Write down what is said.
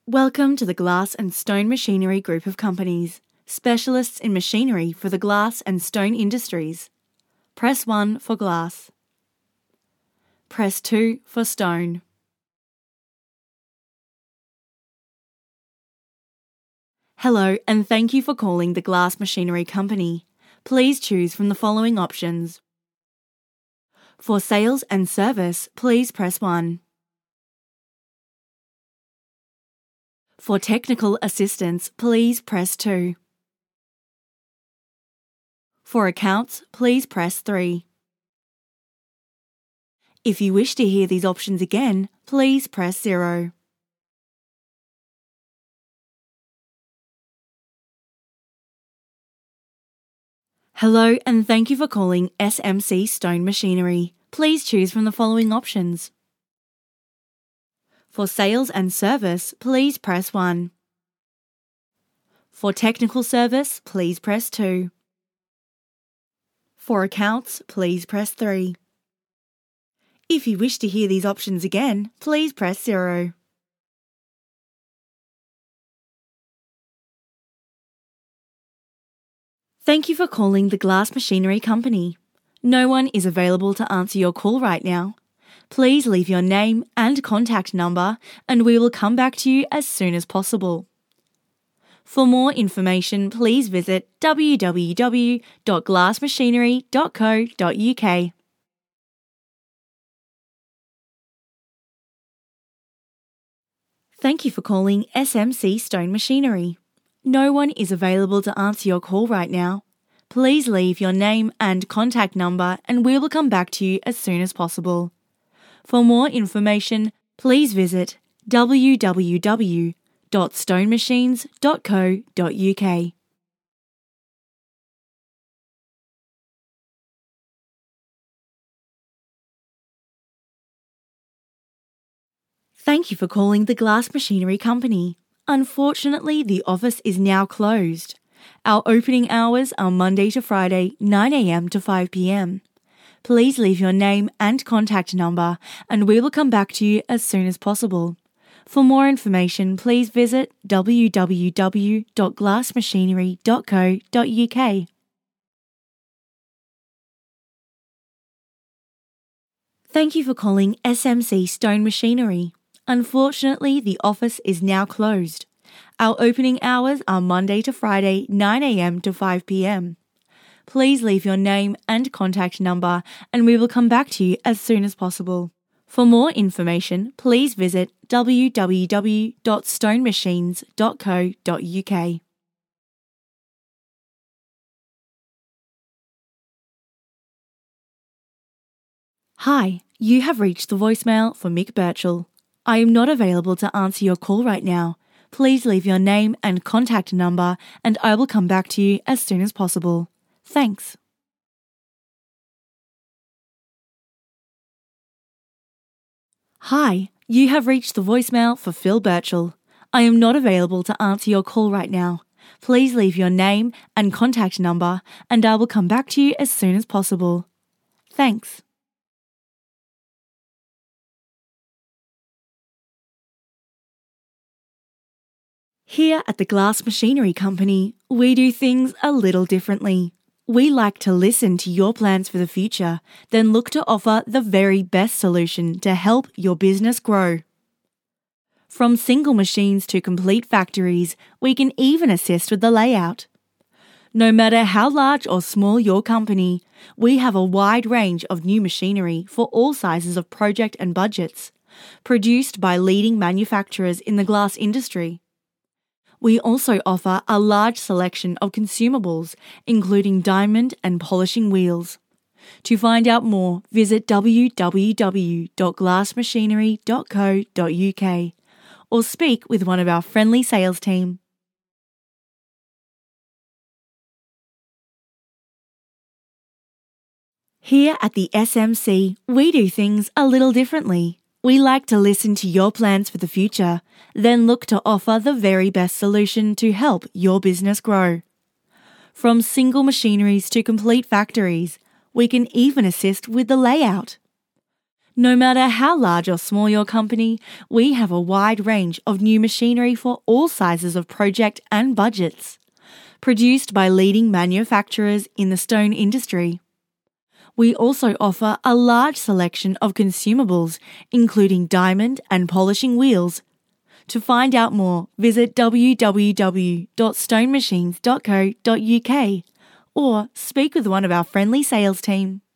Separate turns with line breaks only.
Welcome to the Glass and Stone Machinery Group of Companies, specialists in machinery for the glass and stone industries. Press 1 for glass. Press 2 for stone. Hello, and thank you for calling the Glass Machinery Company. Please choose from the following options. For sales and service, please press 1. For technical assistance, please press 2. For accounts, please press 3. If you wish to hear these options again, please press 0. Hello, and thank you for calling SMC Stone Machinery. Please choose from the following options. For sales and service, please press 1. For technical service, please press 2. For accounts, please press 3. If you wish to hear these options again, please press 0. Thank you for calling the Glass Machinery Company. No one is available to answer your call right now. Please leave your name and contact number and we will come back to you as soon as possible. For more information, please visit www.glassmachinery.co.uk. Thank you for calling SMC Stone Machinery. No one is available to answer your call right now. Please leave your name and contact number and we will come back to you as soon as possible. For more information, please visit www.stonemachines.co.uk. Thank you for calling the Glass Machinery Company. Unfortunately, the office is now closed. Our opening hours are Monday to Friday, 9 a.m. to 5 p.m. Please leave your name and contact number and we will come back to you as soon as possible. For more information, please visit www.glassmachinery.co.uk. Thank you for calling SMC Stone Machinery. Unfortunately, the office is now closed. Our opening hours are Monday to Friday, 9 a.m. to 5 p.m. Please leave your name and contact number and we will come back to you as soon as possible. For more information, please visit www.stonemachines.co.uk. Hi, you have reached the voicemail for Mick Birchall. I am not available to answer your call right now. Please leave your name and contact number and I will come back to you as soon as possible. Thanks. Hi, you have reached the voicemail for Phil Birchall. I am not available to answer your call right now. Please leave your name and contact number and I will come back to you as soon as possible. Thanks. Here at the Glass Machinery Company, we do things a little differently. We like to listen to your plans for the future, then look to offer the very best solution to help your business grow. From single machines to complete factories, we can even assist with the layout. No matter how large or small your company, we have a wide range of new machinery for all sizes of project and budgets, produced by leading manufacturers in the glass industry. We also offer a large selection of consumables, including diamond and polishing wheels. To find out more, visit www.glassmachinery.co.uk or speak with one of our friendly sales team. Here at the SMC, we do things a little differently. We like to listen to your plans for the future, then look to offer the very best solution to help your business grow. From single machineries to complete factories, we can even assist with the layout. No matter how large or small your company, we have a wide range of new machinery for all sizes of project and budgets. Produced by leading manufacturers in the stone industry. We also offer a large selection of consumables, including diamond and polishing wheels. To find out more, visit www.stonemachines.co.uk or speak with one of our friendly sales team.